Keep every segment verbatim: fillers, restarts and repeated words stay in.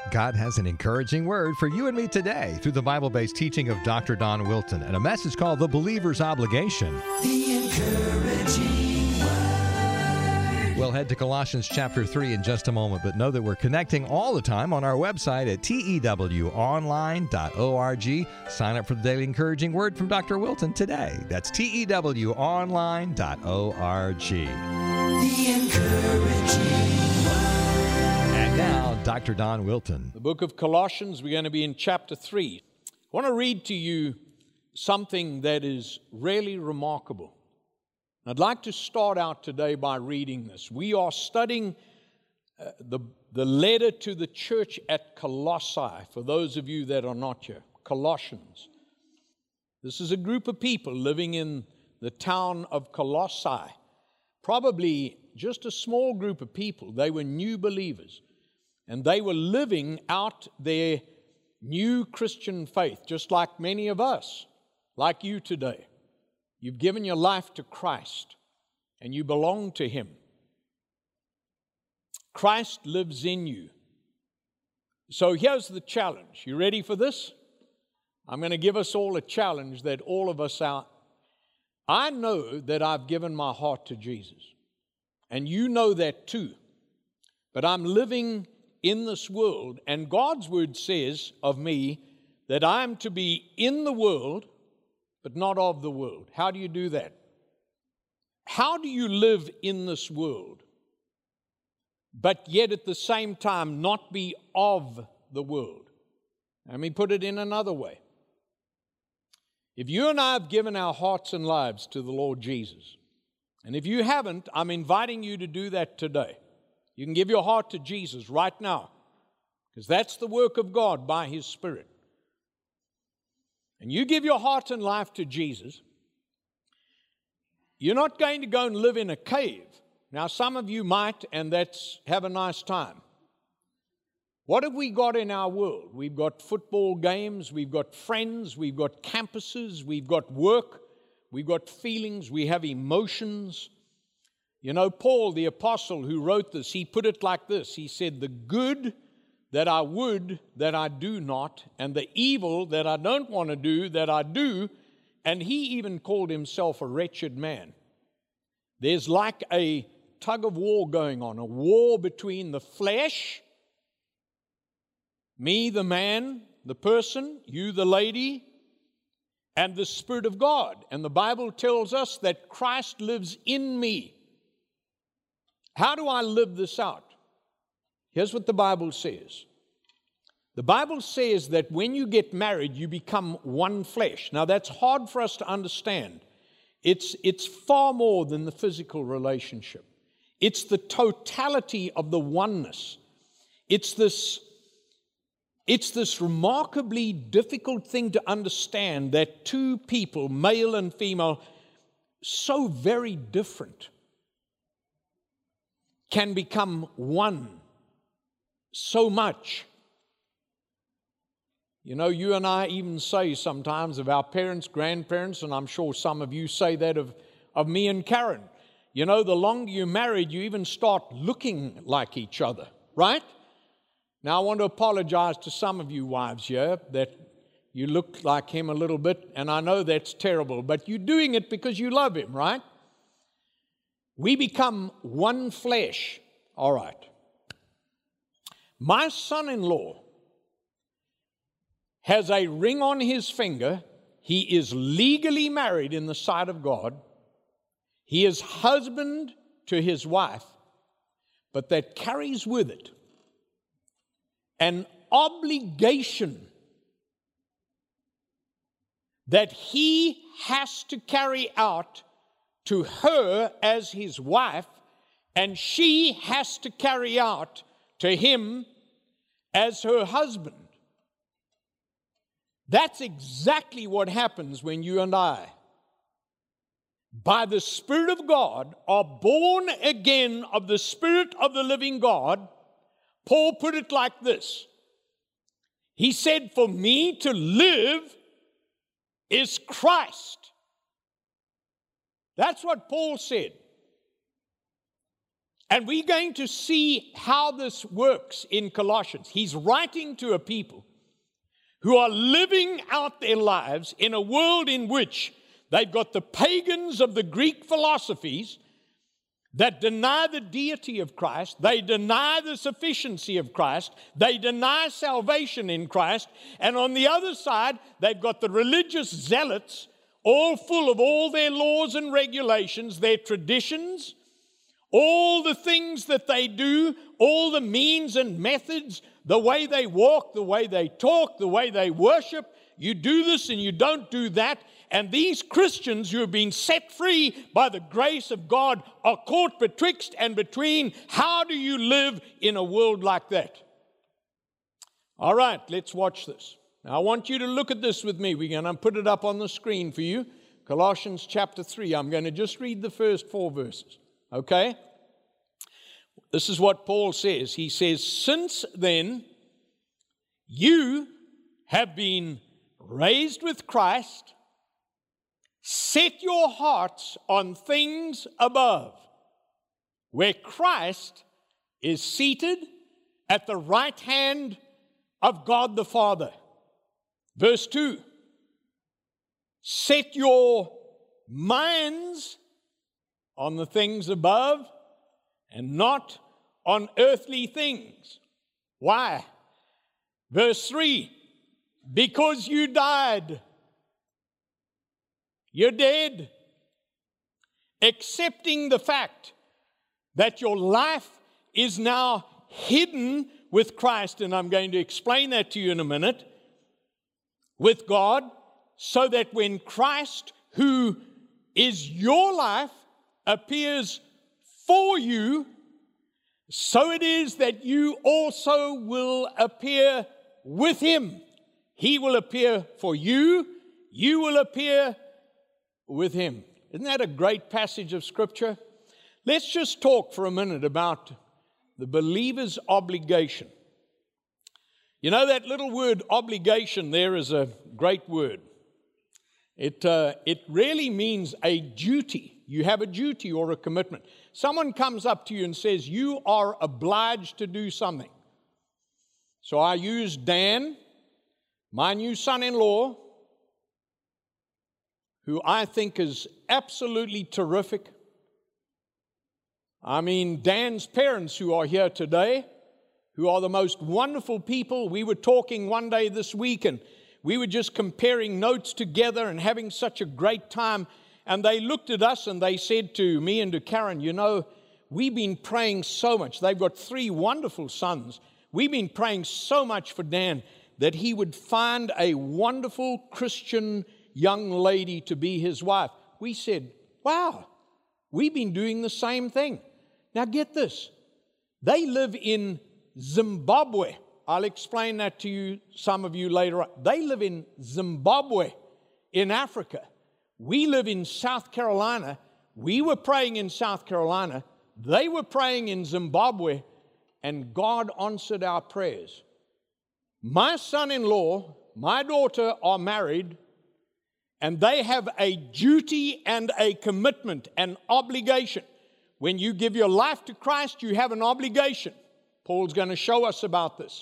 God has an encouraging word for you and me today through the Bible-based teaching of Doctor Don Wilton and a message called The Believer's Obligation. The encouraging word. We'll head to Colossians chapter three in just a moment, but know that we're connecting all the time on our website at T E W online dot org. Sign up for the Daily Encouraging Word from Doctor Wilton today. That's T E W online dot org. The encouraging And now, Doctor Don Wilton. The book of Colossians, we're going to be in chapter three. I want to read to you something that is really remarkable. I'd like to start out today by reading this. We are studying uh, the, the letter to the church at Colossae, for those of you that are not here, Colossians. This is a group of people living in the town of Colossae, probably just a small group of people. They were new believers. And they were living out their new Christian faith, just like many of us, like you today. You've given your life to Christ, and you belong to Him. Christ lives in you. So here's the challenge. You ready for this? I'm going to give us all a challenge that all of us are. I know that I've given my heart to Jesus, and you know that too. But I'm living in this world, and God's word says of me that I'm to be in the world, but not of the world. How do you do that? How do you live in this world, but yet at the same time not be of the world? Let me put it in another way. If you and I have given our hearts and lives to the Lord Jesus, and if you haven't, I'm inviting you to do that today. You can give your heart to Jesus right now, because that's the work of God by His Spirit. And you give your heart and life to Jesus, you're not going to go and live in a cave. Now, some of you might, and that's have a nice time. What have we got in our world? We've got football games, we've got friends, we've got campuses, we've got work, we've got feelings, we have emotions. You know, Paul, the apostle who wrote this, he put it like this. He said, the good that I would, that I do not, and the evil that I don't want to do, that I do. And he even called himself a wretched man. There's like a tug of war going on, a war between the flesh, me, the man, the person, you, the lady, and the Spirit of God. And the Bible tells us that Christ lives in me. How do I live this out? Here's what the Bible says. The Bible says that when you get married, you become one flesh. Now, that's hard for us to understand. It's, it's far more than the physical relationship. It's the totality of the oneness. It's this, it's this remarkably difficult thing to understand that two people, male and female, so very different, can become one so much. You know, you and I even say sometimes of our parents, grandparents, and I'm sure some of you say that of, of me and Karen. You know, the longer you're married, you even start looking like each other, right? Now, I want to apologize to some of you wives here that you look like him a little bit, and I know that's terrible, but you're doing it because you love him, right? We become one flesh. All right. My son-in-law has a ring on his finger. He is legally married in the sight of God. He is husband to his wife, but that carries with it an obligation that he has to carry out to her as his wife, and she has to carry out to him as her husband. That's exactly what happens when you and I, by the Spirit of God, are born again of the Spirit of the living God. Paul put it like this. He said, for me to live is Christ. That's what Paul said. And we're going to see how this works in Colossians. He's writing to a people who are living out their lives in a world in which they've got the pagans of the Greek philosophies that deny the deity of Christ, they deny the sufficiency of Christ, they deny salvation in Christ, and on the other side, they've got the religious zealots, all full of all their laws and regulations, their traditions, all the things that they do, all the means and methods, the way they walk, the way they talk, the way they worship. You do this and you don't do that. And these Christians who have been set free by the grace of God are caught betwixt and between. How do you live in a world like that? All right, let's watch this. Now, I want you to look at this with me. We're going to put it up on the screen for you. Colossians chapter three. I'm going to just read the first four verses. Okay? This is what Paul says. He says, since then, you have been raised with Christ. Set your hearts on things above, where Christ is seated at the right hand of God the Father. Verse two, set your minds on the things above and not on earthly things. Why? Verse three, because you died. You're dead. Accepting the fact that your life is now hidden with Christ, and I'm going to explain that to you in a minute, with God, so that when Christ, who is your life, appears for you, so it is that you also will appear with Him. He will appear for you, you will appear with Him. Isn't that a great passage of Scripture? Let's just talk for a minute about the believer's obligation. You know, that little word obligation there is a great word. It, uh, it really means a duty. You have a duty or a commitment. Someone comes up to you and says, you are obliged to do something. So I use Dan, my new son-in-law, who I think is absolutely terrific. I mean, Dan's parents who are here today, who are the most wonderful people. We were talking one day this week, and we were just comparing notes together and having such a great time. And they looked at us and they said to me and to Karen, you know, we've been praying so much. They've got three wonderful sons. We've been praying so much for Dan that he would find a wonderful Christian young lady to be his wife. We said, wow, we've been doing the same thing. Now get this. They live in Zimbabwe. I'll explain that to you, some of you later on. They live in Zimbabwe in Africa. We live in South Carolina. We were praying in South Carolina. They were praying in Zimbabwe, and God answered our prayers. My son-in-law, my daughter are married, and they have a duty and a commitment, an obligation. When you give your life to Christ, you have an obligation. Paul's going to show us about this.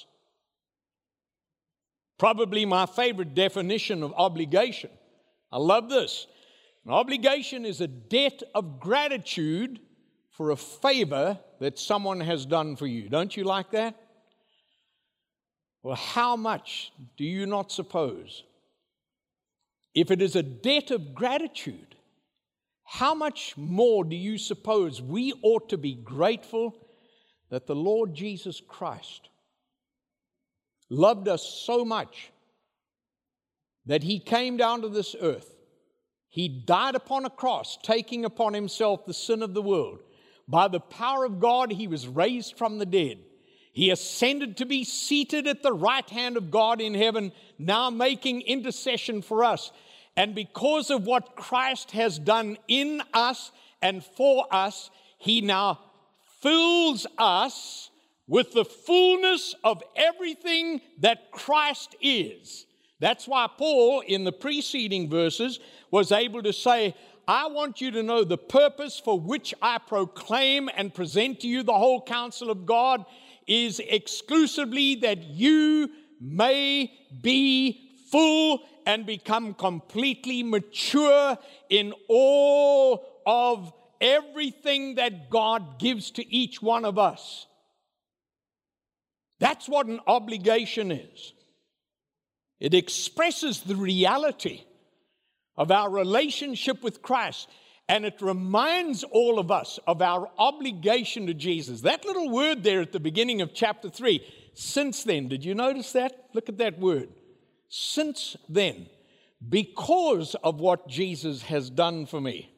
Probably my favorite definition of obligation. I love this. An obligation is a debt of gratitude for a favor that someone has done for you. Don't you like that? Well, how much do you not suppose? If it is a debt of gratitude, how much more do you suppose we ought to be grateful that the Lord Jesus Christ loved us so much that He came down to this earth. He died upon a cross, taking upon Himself the sin of the world. By the power of God, He was raised from the dead. He ascended to be seated at the right hand of God in heaven, now making intercession for us. And because of what Christ has done in us and for us, He now fills us with the fullness of everything that Christ is. That's why Paul, in the preceding verses, was able to say, I want you to know the purpose for which I proclaim and present to you the whole counsel of God is exclusively that you may be full and become completely mature in all of everything that God gives to each one of us. That's what an obligation is. It expresses the reality of our relationship with Christ, and it reminds all of us of our obligation to Jesus. That little word there at the beginning of chapter three, since then, did you notice that? Look at that word. Since then, because of what Jesus has done for me.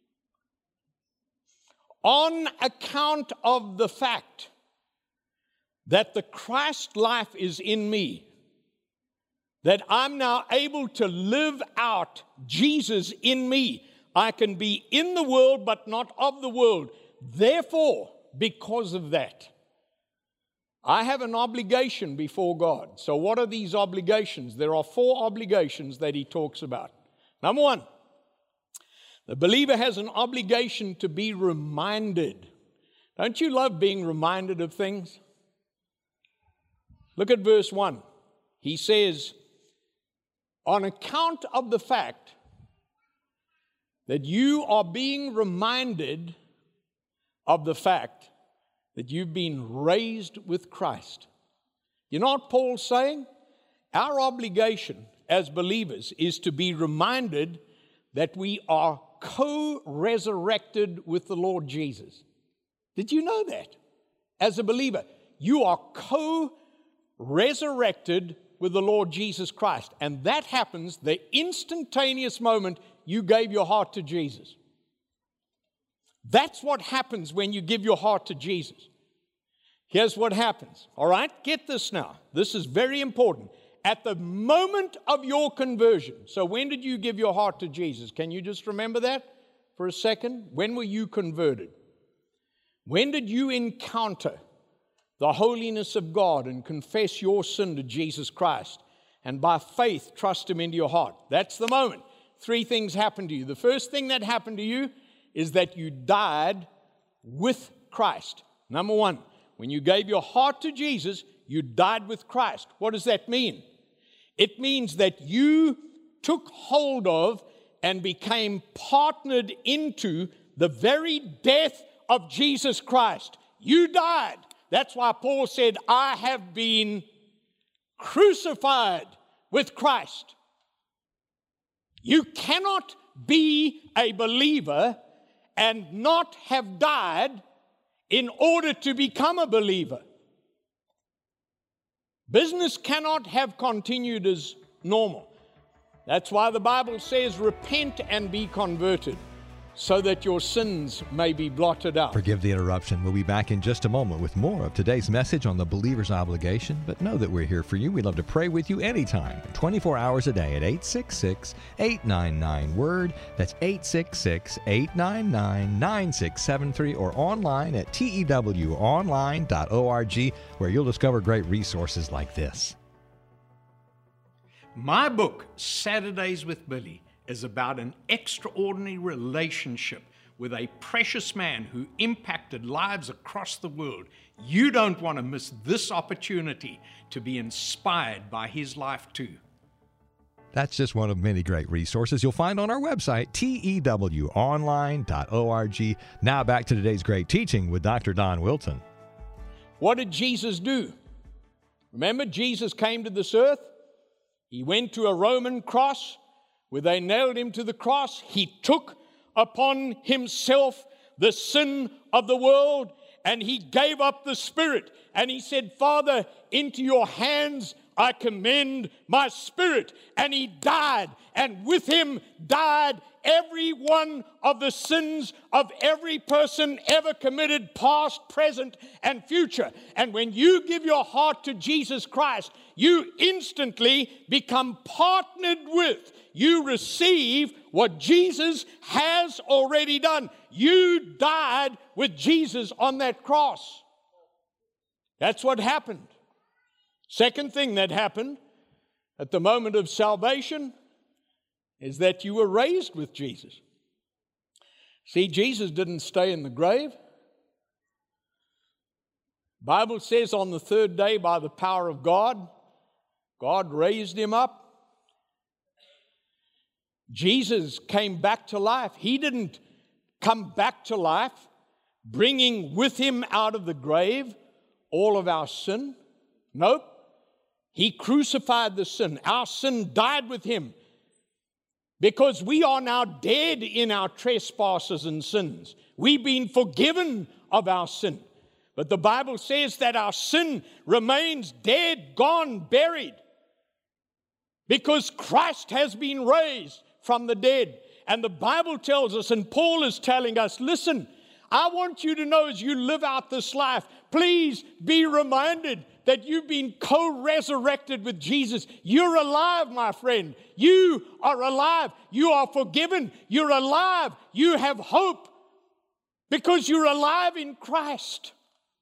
On account of the fact that the Christ life is in me, that I'm now able to live out Jesus in me. I can be in the world, but not of the world. Therefore, because of that, I have an obligation before God. So what are these obligations? There are four obligations that he talks about. Number one, the believer has an obligation to be reminded. Don't you love being reminded of things? Look at verse one. He says, on account of the fact that you are being reminded of the fact that you've been raised with Christ. You know what Paul's saying? Our obligation as believers is to be reminded that we are co-resurrected with the Lord Jesus. Did you know that? As a believer, you are co-resurrected with the Lord Jesus Christ. And that happens the instantaneous moment you gave your heart to Jesus. That's what happens when you give your heart to Jesus. Here's what happens. All right, get this now. This is very important. At the moment of your conversion, so when did you give your heart to Jesus? Can you just remember that for a second? When were you converted? When did you encounter the holiness of God and confess your sin to Jesus Christ and by faith trust Him into your heart? That's the moment. Three things happened to you. The first thing that happened to you is that you died with Christ. Number one, when you gave your heart to Jesus, you died with Christ. What does that mean? It means that you took hold of and became partnered into the very death of Jesus Christ. You died. That's why Paul said, I have been crucified with Christ. You cannot be a believer and not have died in order to become a believer. Business cannot have continued as normal. That's why the Bible says, repent and be converted, so that your sins may be blotted out. Forgive the interruption. We'll be back in just a moment with more of today's message on the believer's obligation. But know that we're here for you. We'd love to pray with you anytime, twenty-four hours a day at eight six six, eight nine nine, WORD. That's eight six six, eight nine nine, nine six seven three, or online at T E W online dot org, where you'll discover great resources like this. My book, Saturdays with Billy, is about an extraordinary relationship with a precious man who impacted lives across the world. You don't want to miss this opportunity to be inspired by his life too. That's just one of many great resources you'll find on our website, T E W online dot org. Now back to today's great teaching with Doctor Don Wilton. What did Jesus do? Remember, Jesus came to this earth. He went to a Roman cross where they nailed him to the cross. He took upon himself the sin of the world, and he gave up the spirit. And he said, Father, into your hands I commend my spirit. And he died, and with him died every one of the sins of every person ever committed, past, present, and future. And when you give your heart to Jesus Christ, you instantly become partnered with, you receive what Jesus has already done. You died with Jesus on that cross. That's what happened. Second thing that happened at the moment of salvation is that you were raised with Jesus. See, Jesus didn't stay in the grave. Bible says on the third day, by the power of God, God raised him up. Jesus came back to life. He didn't come back to life, bringing with him out of the grave all of our sin. Nope. He crucified the sin. Our sin died with him because we are now dead in our trespasses and sins. We've been forgiven of our sin. But the Bible says that our sin remains dead, gone, buried, because Christ has been raised from the dead. And the Bible tells us, and Paul is telling us, listen, I want you to know as you live out this life, please be reminded that you've been co-resurrected with Jesus. You're alive, my friend. You are alive. You are forgiven. You're alive. You have hope because you're alive in Christ.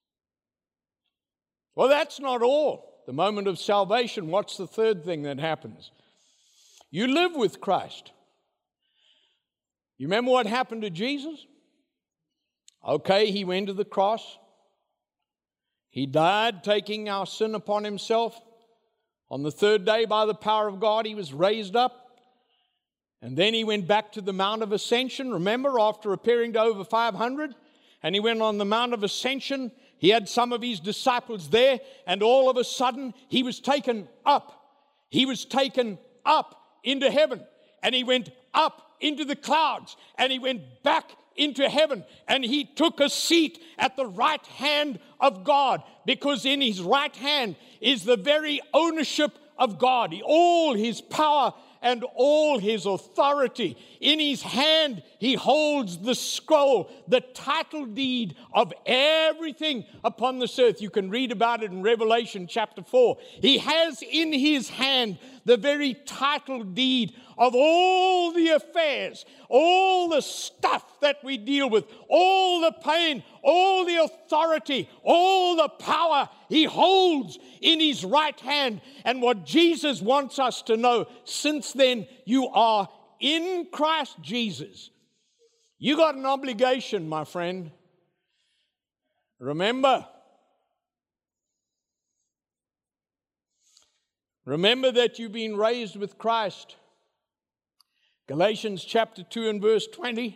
Well, that's not all. The moment of salvation, what's the third thing that happens? You live with Christ. You remember what happened to Jesus? Okay, he went to the cross. He died, taking our sin upon himself. On the third day, by the power of God, he was raised up. And then he went back to the Mount of Ascension, remember, after appearing to over five hundred. And he went on the Mount of Ascension. He had some of his disciples there, and all of a sudden, he was taken up. He was taken up into heaven, and he went up into the clouds, and he went back into heaven, and he took a seat at the right hand of God, because in his right hand is the very ownership of God, all his power and all his authority. In his hand, he holds the scroll, the title deed of everything upon this earth. You can read about it in Revelation chapter four. He has in his hand the very title deed of all the affairs, all the stuff that we deal with, all the pain, all the authority, all the power he holds in his right hand. And what Jesus wants us to know, since then you are in Christ Jesus, you got an obligation, my friend. Remember, remember that you've been raised with Christ. Galatians chapter two and verse twenty.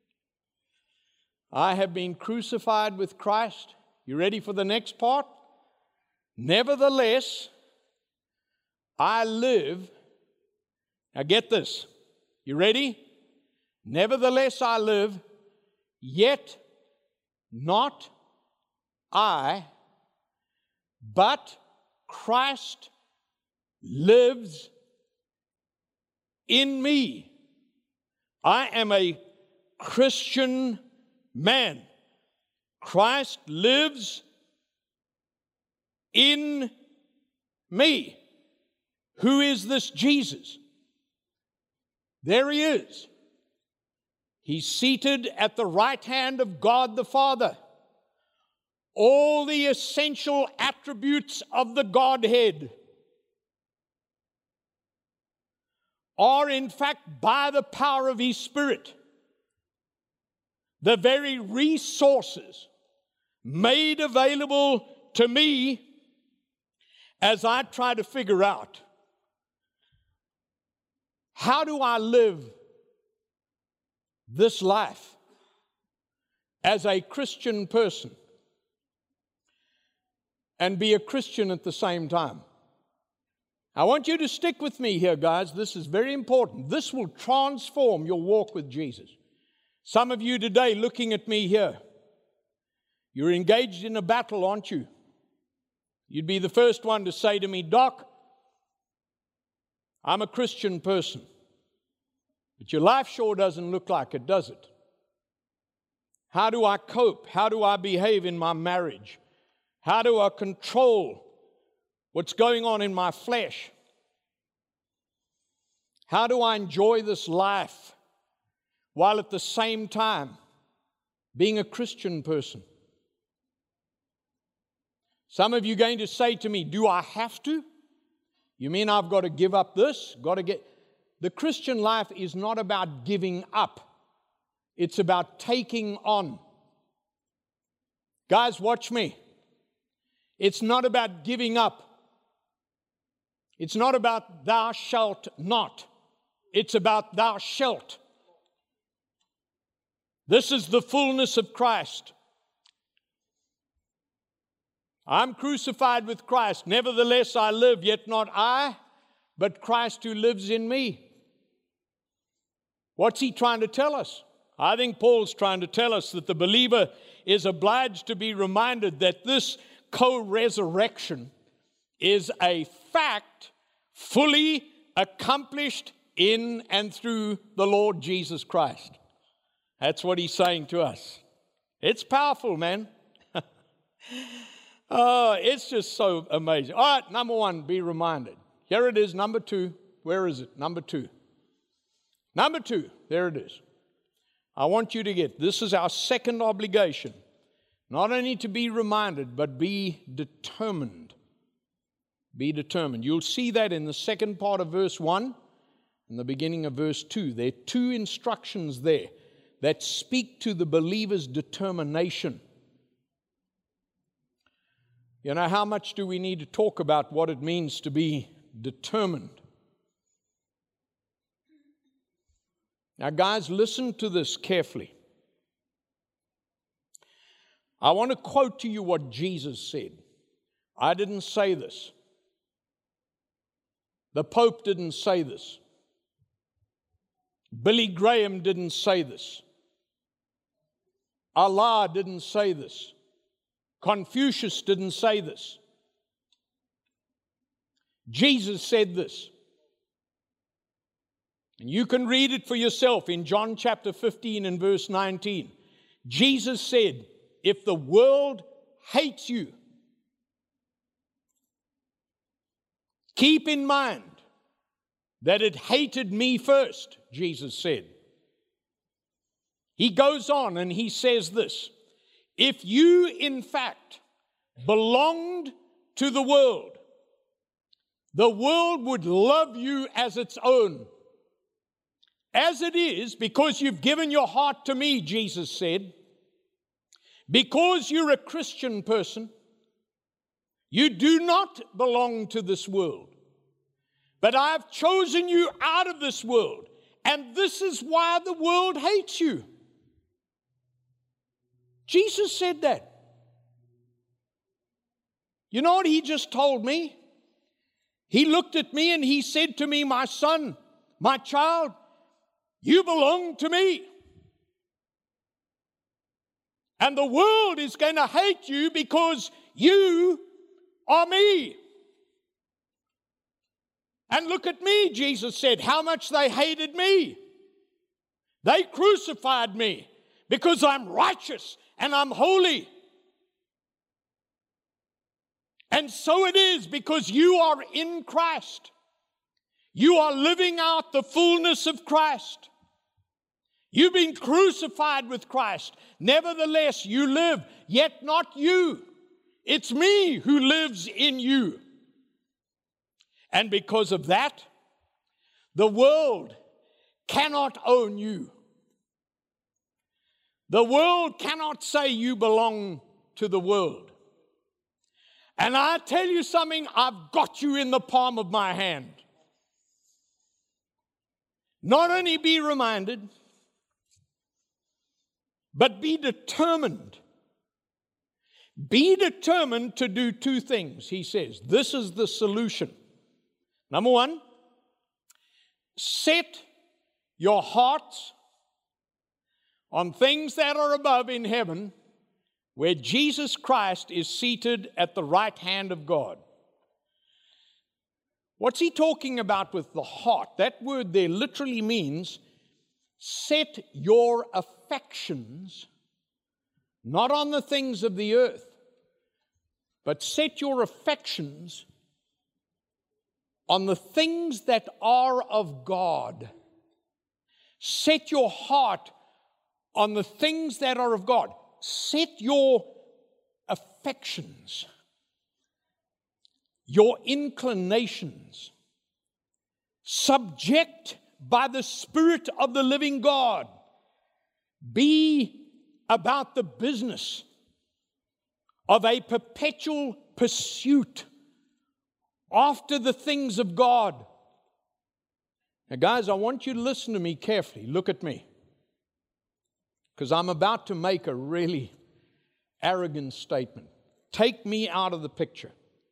I have been crucified with Christ. You ready for the next part? Nevertheless, I live. Now get this. You ready? Nevertheless, I live, yet not I, but Christ lives in me. I am a Christian man. Christ lives in me. Who is this Jesus? There he is. He's seated at the right hand of God the Father. All the essential attributes of the Godhead are in fact by the power of his Spirit, the very resources made available to me as I try to figure out, how do I live this life as a Christian person and be a Christian at the same time? I want you to stick with me here, guys. This is very important. This will transform your walk with Jesus. Some of you today looking at me here, you're engaged in a battle, aren't you? You'd be the first one to say to me, Doc, I'm a Christian person, but your life sure doesn't look like it, does it? How do I cope? How do I behave in my marriage? How do I control what's going on in my flesh? How do I enjoy this life while at the same time being a Christian person? Some of you are going to say to me, do I have to? You mean I've got to give up this? Got to get... The Christian life is not about giving up. It's about taking on. Guys, watch me. It's not about giving up. It's not about thou shalt not. It's about thou shalt. This is the fullness of Christ. I'm crucified with Christ. Nevertheless, I live, yet not I, but Christ who lives in me. What's he trying to tell us? I think Paul's trying to tell us that the believer is obliged to be reminded that this co-resurrection is a fact fully accomplished in and through the Lord Jesus Christ. That's what he's saying to us. It's powerful, man. Oh, it's just so amazing. All right, number one, be reminded. Here it is, number two. Where is it? Number two. Number two, there it is. I want you to get, this is our second obligation. Not only to be reminded, but be determined. Be determined. You'll see that in the second part of verse one and the beginning of verse two. There are two instructions there that speak to the believer's determination. You know, how much do we need to talk about what it means to be determined? Now, guys, listen to this carefully. I want to quote to you what Jesus said. I didn't say this. The Pope didn't say this. Billy Graham didn't say this. Allah didn't say this. Confucius didn't say this. Jesus said this. And you can read it for yourself in John chapter fifteen and verse nineteen. Jesus said, if the world hates you, keep in mind that it hated me first, Jesus said. He goes on and he says this, if you in fact belonged to the world, the world would love you as its own. As it is, because you've given your heart to me, Jesus said, because you're a Christian person, you do not belong to this world. But I've chosen you out of this world, and this is why the world hates you. Jesus said that. You know what he just told me? He looked at me and he said to me, my son, my child, you belong to me. And the world is going to hate you because you are me. And look at me, Jesus said, how much they hated me. They crucified me because I'm righteous and I'm holy. And so it is because you are in Christ. You are living out the fullness of Christ. You've been crucified with Christ. Nevertheless, you live, yet not you. It's me who lives in you. And because of that, the world cannot own you. The world cannot say you belong to the world. And I tell you something, I've got you in the palm of my hand. Not only be reminded, but be determined. Be determined to do two things, he says. This is the solution. Number one, set your hearts on things that are above in heaven, where Jesus Christ is seated at the right hand of God. What's he talking about with the heart? That word there literally means set your affections not on the things of the earth, but set your affections on the things that are of God. Set your heart on the things that are of God. Set your affections, your inclinations, subject by the Spirit of the living God Be about the business of a perpetual pursuit after the things of God. Now, guys, I want you to listen to me carefully. Look at me. Because I'm about to make a really arrogant statement. Take me out of the picture.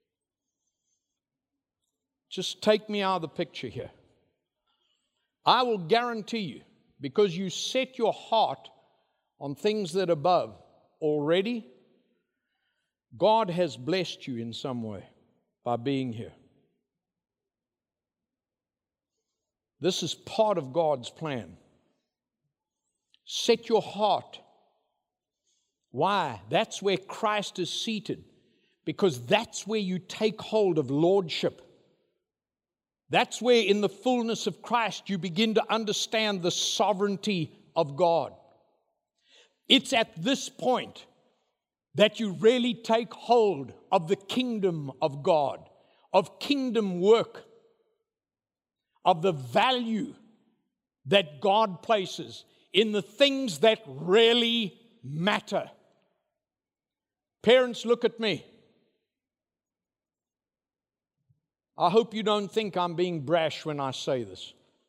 Just take me out of the picture here. I will guarantee you, because you set your heart on things that are above already, God has blessed you in some way by being here. This is part of God's plan. Set your heart. Why? That's where Christ is seated, because that's where you take hold of lordship. That's where in the fullness of Christ you begin to understand the sovereignty of God. It's at this point that you really take hold of the kingdom of God, of kingdom work, of the value that God places in the things that really matter. Parents, look at me. I hope you don't think I'm being brash when I say this.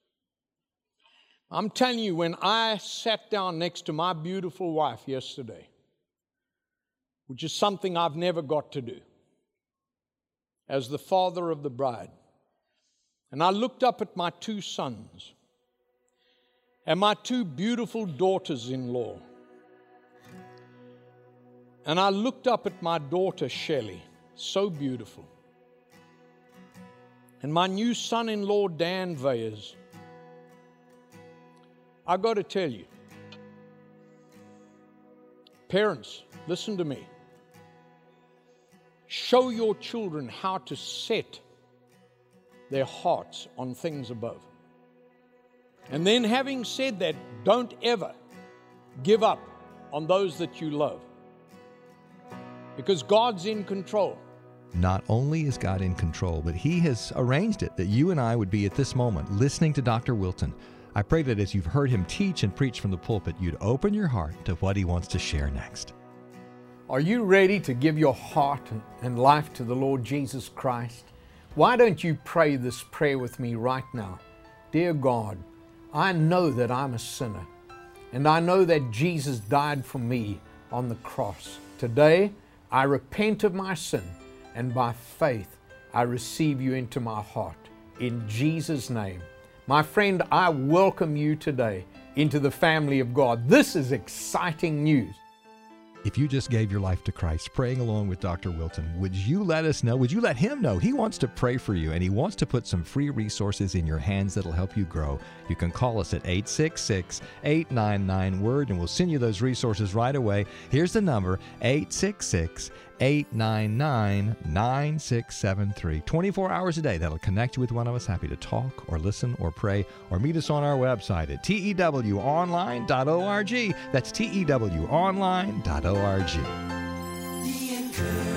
I'm telling you, when I sat down next to my beautiful wife yesterday, which is something I've never got to do, as the father of the bride, and I looked up at my two sons and my two beautiful daughters-in-law, and I looked up at my daughter Shelley, so beautiful, and my new son-in-law Dan Vayers. I got to tell you, parents, listen to me. Show your children how to set their hearts on things above. And then, having said that, don't ever give up on those that you love, because God's in control. Not only is God in control, but He has arranged it that you and I would be at this moment listening to Doctor Wilton. I pray that as you've heard him teach and preach from the pulpit, you'd open your heart to what he wants to share next. Are you ready to give your heart and life to the Lord Jesus Christ? Why don't you pray this prayer with me right now? Dear God, I know that I'm a sinner, and I know that Jesus died for me on the cross. Today, I repent of my sin, and by faith, I receive you into my heart. In Jesus' name. My friend, I welcome you today into the family of God. This is exciting news. If you just gave your life to Christ, praying along with Doctor Wilton, would you let us know? Would you let him know? He wants to pray for you, and he wants to put some free resources in your hands that'll help you grow. You can call us at eight six six, eight nine nine, WORD, and we'll send you those resources right away. Here's the number, eight six six, eight nine nine, nine six seven three. twenty-four hours a day, that'll connect you with one of us. Happy to talk or listen or pray, or meet us on our website at T E W online dot org. That's T E W online dot org. The Encourager.